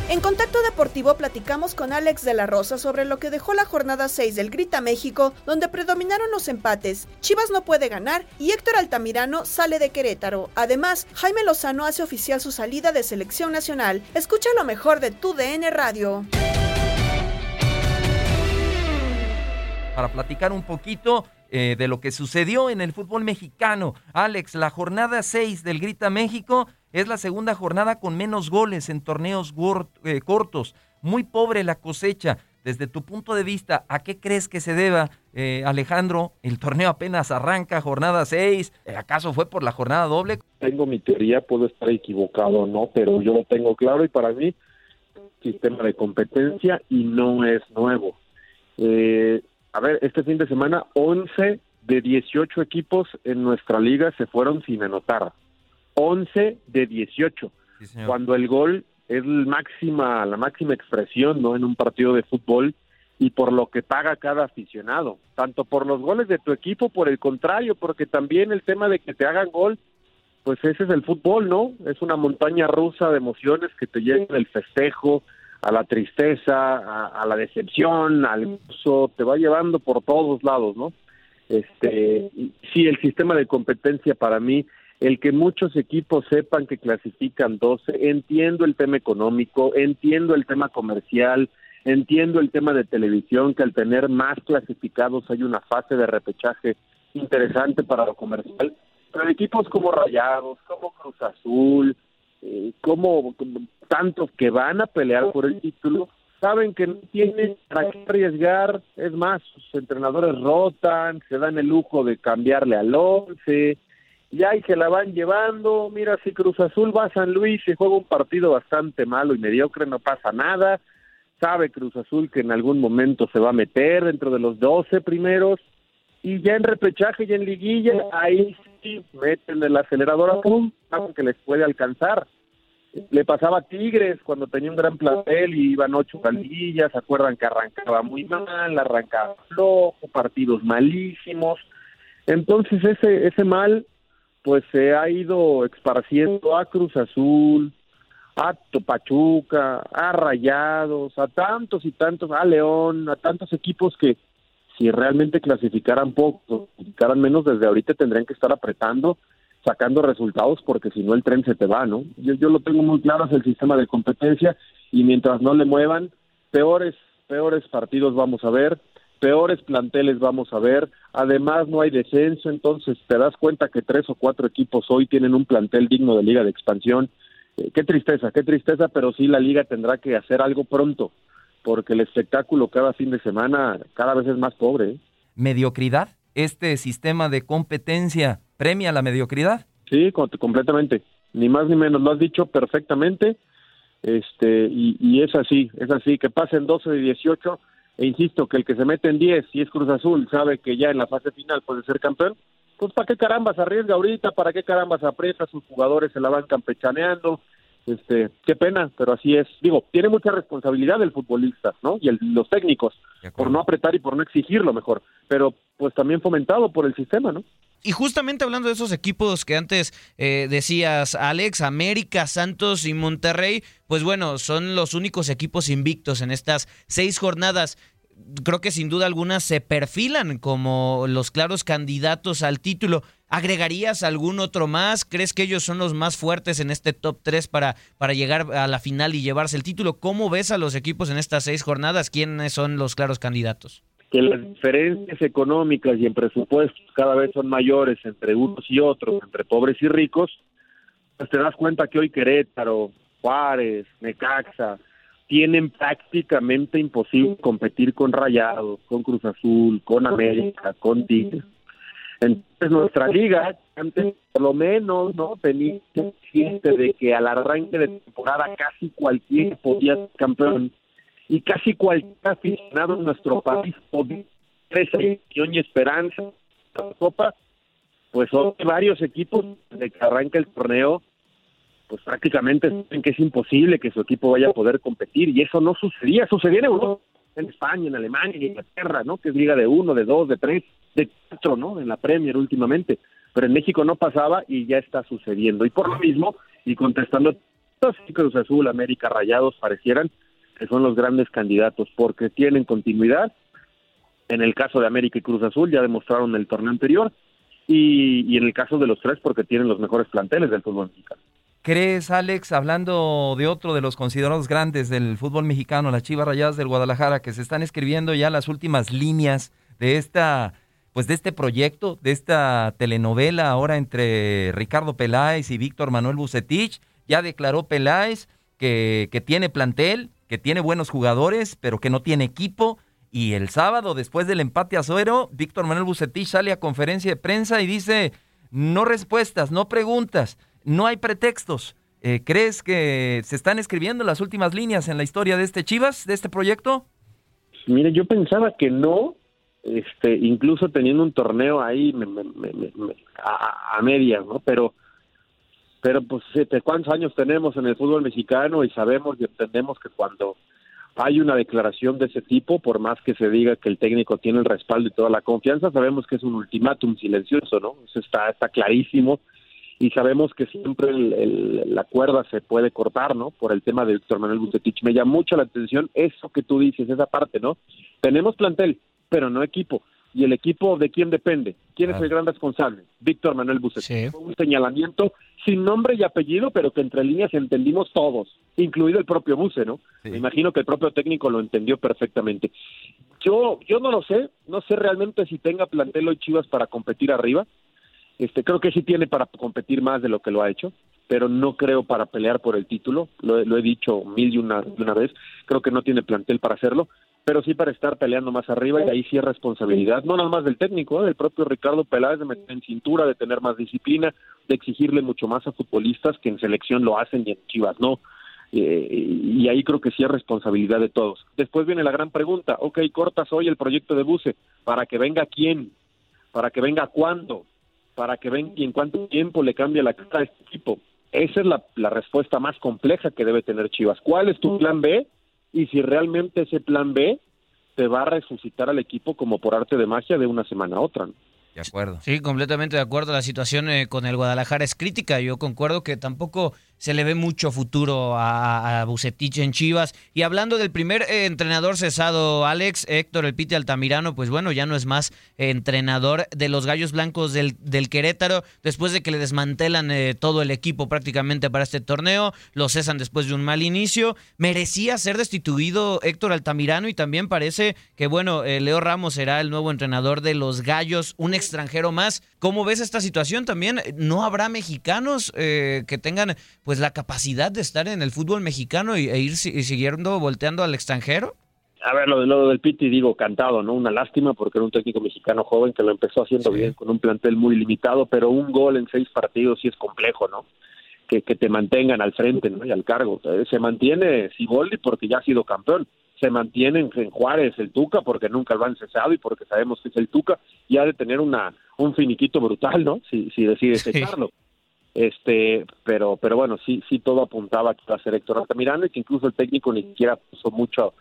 En Contacto Deportivo platicamos con Alex de la Rosa sobre lo que dejó la jornada 6 del Grita México, donde predominaron los empates. Chivas no puede ganar y Héctor Altamirano sale de Querétaro. Además, Jaime Lozano hace oficial su salida de selección nacional. Escucha lo mejor de tu DN Radio. Para platicar un poquito de lo que sucedió en el fútbol mexicano. Alex, la jornada 6 del Grita México es la segunda jornada con menos goles en torneos cortos. Muy pobre la cosecha. Desde tu punto de vista, ¿a qué crees que se deba, Alejandro? El torneo apenas arranca, jornada 6. ¿Acaso fue por la jornada doble? Tengo mi teoría, puedo estar equivocado o no, pero yo lo tengo claro y para mí, sistema de competencia y no es nuevo. A ver, este fin de semana, 11 de 18 equipos en nuestra liga se fueron sin anotar. 11 de 18. Sí, cuando el gol es la máxima expresión, ¿no?, en un partido de fútbol y por lo que paga cada aficionado, tanto por los goles de tu equipo, por el contrario, porque también el tema de que te hagan gol, pues ese es el fútbol, ¿no? Es una montaña rusa de emociones que te llevan del festejo a la tristeza, a la decepción, al uso, te va llevando por todos lados, ¿no? Sí, el sistema de competencia para mí, el que muchos equipos sepan que clasifican 12, entiendo el tema económico, entiendo el tema comercial, entiendo el tema de televisión, que al tener más clasificados hay una fase de repechaje interesante para lo comercial, pero equipos como Rayados, como Cruz Azul, como tantos que van a pelear por el título, saben que no tienen para qué arriesgar, es más, sus entrenadores rotan, se dan el lujo de cambiarle al 11, y ahí se la van llevando. Mira, si Cruz Azul va a San Luis y juega un partido bastante malo y mediocre, no pasa nada, sabe Cruz Azul que en algún momento se va a meter dentro de los 12 primeros, y ya en repechaje y en liguilla, ahí sí meten el acelerador, pum, que les puede alcanzar. Le pasaba a Tigres cuando tenía un gran plantel y iban 8 liguillas, ¿se acuerdan que arrancaba muy mal, arrancaba flojo, partidos malísimos? Entonces ese mal pues se ha ido esparciendo a Cruz Azul, a Pachuca, a Rayados, a tantos y tantos, a León, a tantos equipos que si realmente clasificaran poco, clasificaran menos, desde ahorita tendrían que estar apretando, sacando resultados, porque si no el tren se te va, ¿no? Yo lo tengo muy claro, es el sistema de competencia, y mientras no le muevan, peores partidos vamos a ver, peores planteles vamos a ver, además no hay descenso, entonces te das cuenta que 3 o 4 equipos hoy tienen un plantel digno de liga de expansión. Qué tristeza, pero sí la liga tendrá que hacer algo pronto, porque el espectáculo cada fin de semana cada vez es más pobre, ¿eh? ¿Mediocridad? ¿Este sistema de competencia premia la mediocridad? Sí, completamente, ni más ni menos, lo has dicho perfectamente, y es así, que pasen 12 de 18, e insisto, que el que se mete en 10, si es Cruz Azul, sabe que ya en la fase final puede ser campeón, pues ¿para qué carambas arriesga ahorita? ¿Para qué carambas aprieta? Sus jugadores se la van campechaneando, qué pena, pero así es. Digo, tiene mucha responsabilidad el futbolista, ¿no? Y los técnicos, por no apretar y por no exigir lo mejor, pero pues también fomentado por el sistema, ¿no? Y justamente hablando de esos equipos que antes decías, Alex, América, Santos y Monterrey, pues bueno, son los únicos equipos invictos en estas 6 jornadas. Creo que sin duda alguna se perfilan como los claros candidatos al título. ¿Agregarías algún otro más? ¿Crees que ellos son los más fuertes en este top 3 para llegar a la final y llevarse el título? ¿Cómo ves a los equipos en estas 6 jornadas? ¿Quiénes son los claros candidatos? Que las diferencias económicas y en presupuestos cada vez son mayores entre unos y otros, entre pobres y ricos, pues te das cuenta que hoy Querétaro, Juárez, Necaxa, tienen prácticamente imposible competir con Rayados, con Cruz Azul, con América, con Tigres. Entonces nuestra liga, antes por lo menos, ¿no?, tenía consciente de que al arranque de temporada casi cualquiera podía ser campeón, y casi cualquier aficionado en nuestro país podía tener esa ilusión y esperanza en la Copa. Pues son varios equipos desde que arranca el torneo, pues prácticamente saben que es imposible que su equipo vaya a poder competir, y eso no sucedía en Europa, en España, en Alemania, en Inglaterra, ¿no?, que es liga de 1, de 2, de 3, de 4, ¿no?, en la Premier últimamente, pero en México no pasaba y ya está sucediendo, y por lo mismo, y contestando sí, Cruz Azul, América, Rayados parecieran que son los grandes candidatos porque tienen continuidad. En el caso de América y Cruz Azul ya demostraron el torneo anterior y en el caso de los tres porque tienen los mejores planteles del fútbol mexicano. ¿Crees, Alex, hablando de otro de los considerados grandes del fútbol mexicano, las Chivas Rayadas del Guadalajara, que se están escribiendo ya las últimas líneas de de este proyecto, de esta telenovela ahora entre Ricardo Peláez y Víctor Manuel Vucetich? Ya declaró Peláez que tiene plantel, que tiene buenos jugadores, pero que no tiene equipo. Y el sábado, después del empate a 0, Víctor Manuel Vucetich sale a conferencia de prensa y dice, no respuestas, no preguntas, no hay pretextos. ¿Crees que se están escribiendo las últimas líneas en la historia de este Chivas, de este proyecto? Mire, yo pensaba que no, incluso teniendo un torneo ahí a medias, ¿no? Pero pues, ¿cuántos años tenemos en el fútbol mexicano? Y sabemos y entendemos que cuando hay una declaración de ese tipo, por más que se diga que el técnico tiene el respaldo y toda la confianza, sabemos que es un ultimátum silencioso, ¿no? Eso está clarísimo, y sabemos que siempre la cuerda se puede cortar, ¿no? Por el tema de Víctor Manuel Vucetich. Me llama mucho la atención eso que tú dices, esa parte, ¿no? Tenemos plantel, pero no equipo. ¿Y el equipo de quién depende? ¿Quién es el gran responsable? Víctor Manuel Vucetich. Sí. Fue un señalamiento sin nombre y apellido, pero que entre líneas entendimos todos, incluido el propio Vuce, ¿no? Sí. Me imagino que el propio técnico lo entendió perfectamente. Yo no lo sé, no sé realmente si tenga plantel hoy Chivas para competir arriba. Creo que sí tiene para competir más de lo que lo ha hecho, pero no creo para pelear por el título. Lo he dicho mil y una vez. Creo que no tiene plantel para hacerlo, pero sí para estar peleando más arriba, y ahí sí es responsabilidad, no nada más del técnico, del propio Ricardo Peláez, de meter en cintura, de tener más disciplina, de exigirle mucho más a futbolistas que en selección lo hacen y en Chivas no. Y ahí creo que sí es responsabilidad de todos. Después viene la gran pregunta, cortas hoy el proyecto de Vuce, ¿para que venga quién? ¿Para que venga cuándo? ¿Para que venga y en cuánto tiempo le cambia la cara a este equipo? Esa es la respuesta más compleja que debe tener Chivas. ¿Cuál es tu plan B? Y si realmente ese plan B te va a resucitar al equipo como por arte de magia de una semana a otra, ¿no? De acuerdo. Sí, completamente de acuerdo. La situación con el Guadalajara es crítica. Yo concuerdo que tampoco se le ve mucho futuro a Vucetich en Chivas. Y hablando del primer entrenador cesado, Alex, Héctor El Piti Altamirano, pues bueno, ya no es más entrenador de los Gallos Blancos del Querétaro, después de que le desmantelan todo el equipo prácticamente para este torneo, lo cesan después de un mal inicio. Merecía ser destituido Héctor Altamirano, y también parece que, bueno, Leo Ramos será el nuevo entrenador de los Gallos, un extranjero más. ¿Cómo ves esta situación también? ¿No habrá mexicanos que tengan pues la capacidad de estar en el fútbol mexicano e ir siguiendo volteando al extranjero? A ver, lo del Piti, digo, cantado, ¿no? Una lástima porque era un técnico mexicano joven que lo empezó haciendo bien, con un plantel muy limitado, pero un gol en 6 partidos sí es complejo, ¿no? Que te mantengan al frente, ¿no? Y al cargo. Se mantiene Siboldi porque ya ha sido campeón. Se mantiene en Juárez el Tuca porque nunca lo han cesado y porque sabemos que es el Tuca, y ha de tener un finiquito brutal, ¿no? Si decide cesarlo. Pero bueno, sí todo apuntaba que iba a ser Héctor Altamirano, y que incluso el técnico ni siquiera puso mucha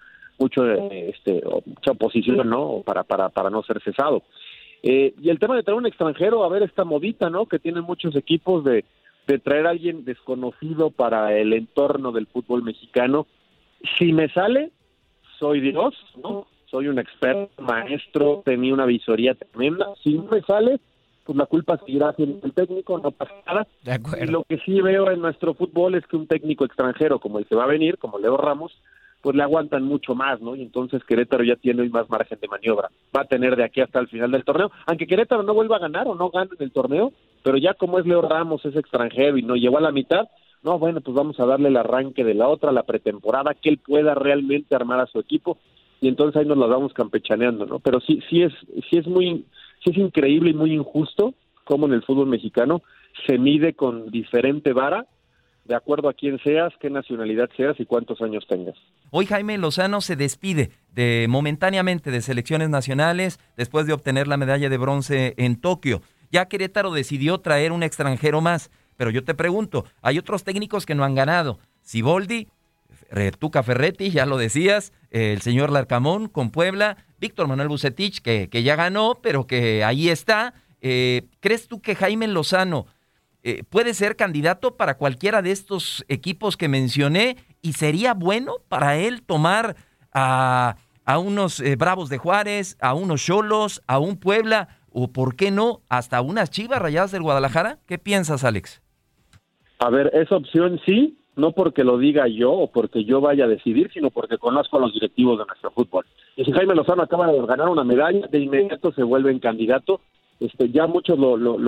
oposición, ¿no? Para no ser cesado. Y el tema de traer un extranjero, a ver, esta modita, ¿no? Que tienen muchos equipos de traer a alguien desconocido para el entorno del fútbol mexicano. Si me sale, soy Dios, ¿no? Soy un experto, maestro, tenía una visoría tremenda. Si no me sale, pues la culpa seguirá siendo el técnico, no pasa nada. De acuerdo. Y lo que sí veo en nuestro fútbol es que un técnico extranjero como el que va a venir, como Leo Ramos, pues le aguantan mucho más, ¿no? Y entonces Querétaro ya tiene hoy más margen de maniobra. Va a tener de aquí hasta el final del torneo, aunque Querétaro no vuelva a ganar o no gane en el torneo, pero ya como es Leo Ramos, es extranjero y no llegó a la mitad, no, bueno, pues vamos a darle el arranque de la otra, la pretemporada, que él pueda realmente armar a su equipo, y entonces ahí nos la vamos campechaneando, ¿no? Pero sí es increíble y muy injusto cómo en el fútbol mexicano se mide con diferente vara de acuerdo a quién seas, qué nacionalidad seas y cuántos años tengas. Hoy Jaime Lozano se despide momentáneamente de selecciones nacionales después de obtener la medalla de bronce en Tokio. Ya Querétaro decidió traer un extranjero más, pero yo te pregunto, hay otros técnicos que no han ganado. Siboldi, Tuca Ferretti, ya lo decías, el señor Larcamón con Puebla, Víctor Manuel Vucetich, que ya ganó, pero que ahí está. ¿Crees tú que Jaime Lozano puede ser candidato para cualquiera de estos equipos que mencioné y sería bueno para él tomar a unos Bravos de Juárez, a unos Xolos, a un Puebla o, ¿por qué no, hasta unas Chivas Rayadas del Guadalajara? ¿Qué piensas, Alex? A ver, esa opción sí, no porque lo diga yo o porque yo vaya a decidir, sino porque conozco a los directivos de nuestro fútbol. Y si Jaime Lozano acaba de ganar una medalla, de inmediato se vuelve en candidato. Ya muchos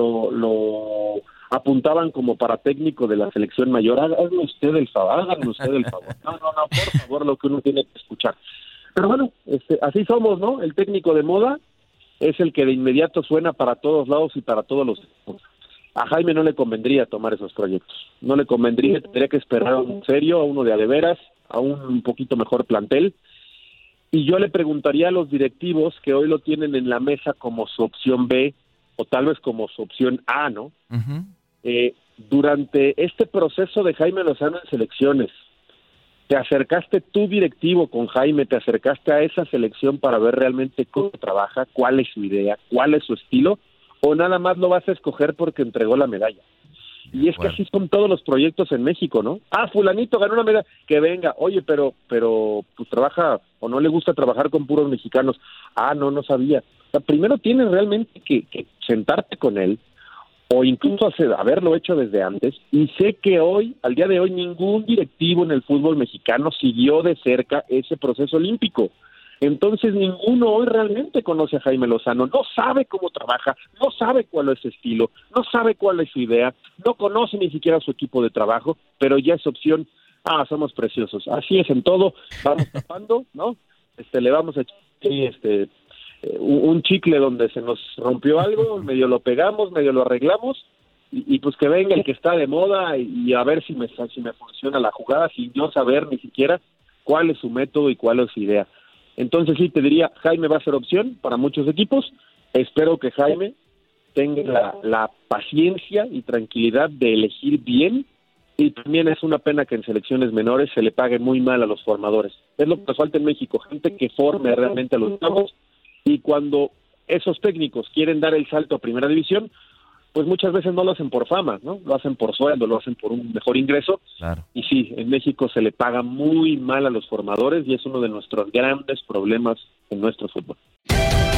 lo apuntaban como para técnico de la selección mayor. Háganme usted el favor. No, por favor, lo que uno tiene que escuchar. Pero bueno, así somos, ¿no? El técnico de moda es el que de inmediato suena para todos lados y para todos los equipos. A Jaime no le convendría tomar esos proyectos. No le convendría, tendría que esperar a uno serio, a uno de adeveras, a un poquito mejor plantel. Y yo le preguntaría a los directivos que hoy lo tienen en la mesa como su opción B o tal vez como su opción A, ¿no? Uh-huh. Durante este proceso de Jaime Lozano en selecciones, ¿te acercaste tú directivo con Jaime, te acercaste a esa selección para ver realmente cómo trabaja, cuál es su idea, cuál es su estilo, o nada más lo vas a escoger porque entregó la medalla? Y es que así son todos los proyectos en México, ¿no? Fulanito ganó una medalla, que venga. Oye, pero pues trabaja o no le gusta trabajar con puros mexicanos. No sabía. O sea, primero tienes realmente que sentarte con él o incluso haberlo hecho desde antes. Y sé que hoy, al día de hoy, ningún directivo en el fútbol mexicano siguió de cerca ese proceso olímpico. Entonces ninguno hoy realmente conoce a Jaime Lozano, no sabe cómo trabaja, no sabe cuál es su estilo, no sabe cuál es su idea, no conoce ni siquiera su equipo de trabajo, pero ya es opción, somos preciosos. Así es en todo, vamos tapando, ¿no? Le vamos a echar un chicle donde se nos rompió algo, medio lo pegamos, medio lo arreglamos, y pues que venga el que está de moda y a ver si me funciona la jugada sin yo saber ni siquiera cuál es su método y cuál es su idea. Entonces sí, te diría, Jaime va a ser opción para muchos equipos. Espero que Jaime tenga la paciencia y tranquilidad de elegir bien, y también es una pena que en selecciones menores se le pague muy mal a los formadores. Es lo que nos falta en México, gente que forme realmente a los chavos, y cuando esos técnicos quieren dar el salto a primera división, pues muchas veces no lo hacen por fama, ¿no? Lo hacen por sueldo, lo hacen por un mejor ingreso. Claro. Y sí, en México se le paga muy mal a los formadores y es uno de nuestros grandes problemas en nuestro fútbol.